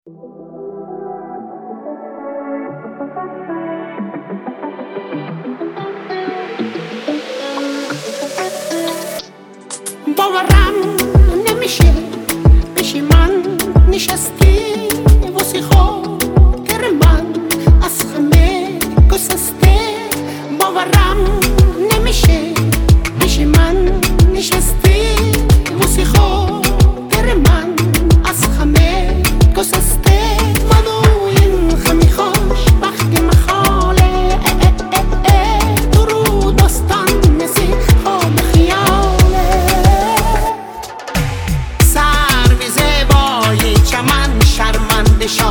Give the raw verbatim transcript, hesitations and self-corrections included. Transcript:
باورم نمیشه بشی من نشستی واسه خاطر من از همه گسسته. باورم نمیشه بشی من نشستی واسه خاطر من از همه گسسته. منو این خمی خوش وقتی مخاله درود داستان مثل خواب خیاله. سر به زیبایی چمن شرمنده شد